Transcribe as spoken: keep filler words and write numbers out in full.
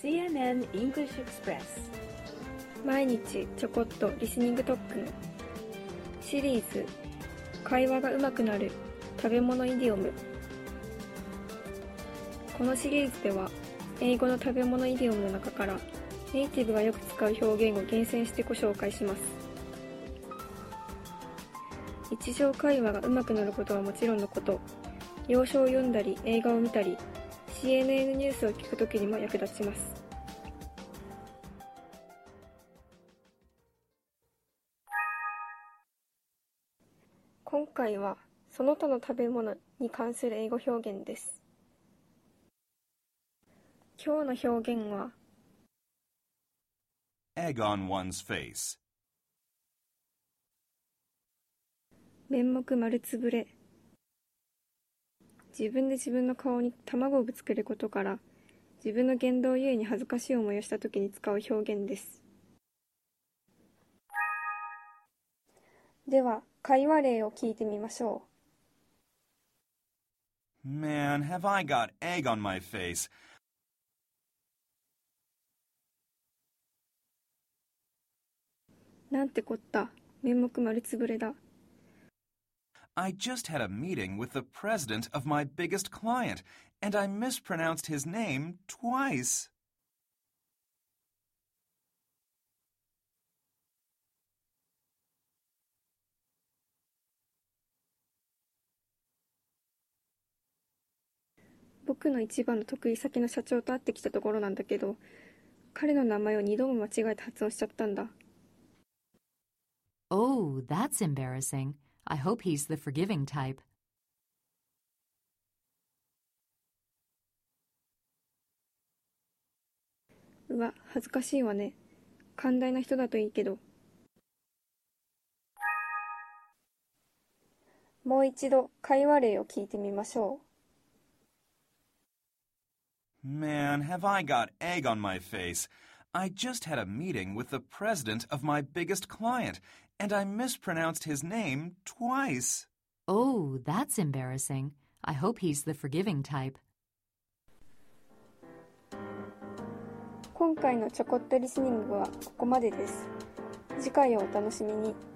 シーエヌエヌ English Express 毎日ちょこっとリスニング特訓シリーズ会話が上手くなる食べ物イディオム。このシリーズでは英語の食べ物イディオムの中からネイティブがよく使う表現を厳選してご紹介します。日常会話が上手くなることはもちろんのこと、洋書を読んだり映画を見たり シーエヌエヌ ニュースを聞くときにも役立ちます。今回はその他の食べ物に関する英語表現です。今日の表現は Egg on one's face 面目丸つぶれ。自分で自分の顔に卵をぶつけることから自分の言動ゆえに恥ずかしい思いをしたときに使う表現です。では会話例を聞いてみましょう。Man, have I got egg on my face. なんてこった、面目丸つぶれだ。 I just had a meeting with the president of my biggest client, and I mispronounced his name twice. 僕の一番の得意先の社長と会ってきたところなんだけど、彼の名前を二度も間違えて発音しちゃったんだ。 Oh, that's embarrassing. I hope he's the forgiving type. うわ、恥ずかしいわね。寛大な人だといいけど。もう一度会話例を聞いてみましょう。Man, have I got egg on my face. I just had a meeting with the president of my biggest client, and I mispronounced his name twice. Oh, that's embarrassing. I hope he's the forgiving type. 今回のちょこっとリスニングはここまでです。次回をお楽しみに。